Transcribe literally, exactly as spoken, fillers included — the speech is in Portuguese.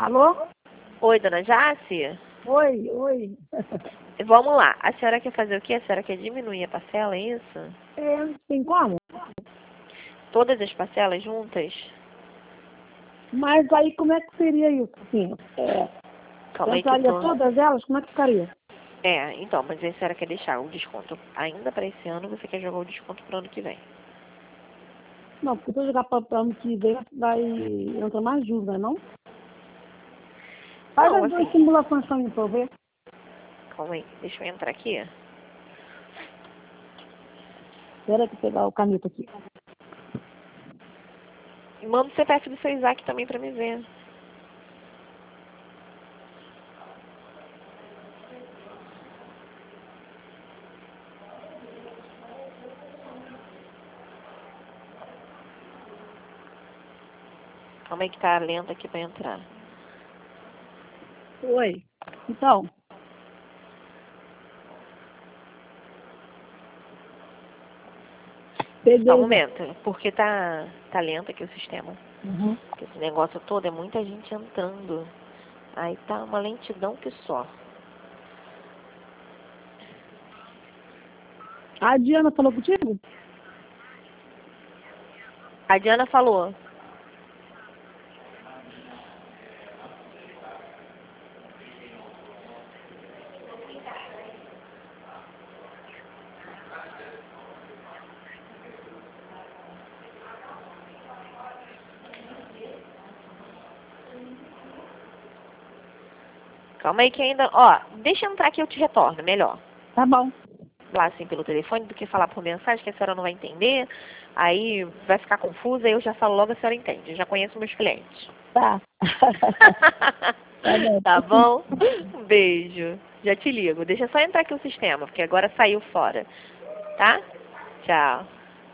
Alô? Oi, dona Jace? Oi, oi. Vamos lá. A senhora quer fazer o quê? A senhora quer diminuir a parcela, é isso? É, tem como? Todas as parcelas juntas? Mas aí como é que seria isso? Assim, é, Calma aí que eu entraria tô... todas elas? Como é que ficaria? É, então, mas a senhora quer deixar o desconto ainda para esse ano ou você quer jogar o desconto para o ano que vem? Não, porque se eu jogar para o ano que vem, vai entrar mais juros, né, não? Faz Não, as duas assim... simulações para mim, para eu ver. Calma aí, deixa eu entrar aqui. Espera que eu pegar o caneta aqui. E manda o C P F do seu Isaac também para me ver. Calma aí que tá lenta aqui para entrar. Oi. Então, Só um peguei já. momento, porque tá, tá lento aqui o sistema. Uhum. Porque esse negócio todo é muita gente entrando. Aí tá uma lentidão que só. A Diana falou contigo? A Diana falou. Calma aí que ainda... Ó, deixa eu entrar que eu te retorno, melhor. Tá bom. Lá assim pelo telefone do que falar por mensagem, que a senhora não vai entender. Aí vai ficar confusa, aí eu já falo logo, a senhora entende. Eu já conheço meus clientes. Tá. Tá bom. Tá bom? Um beijo. Já te ligo. Deixa só entrar aqui o sistema, porque agora saiu fora. Tá? Tchau.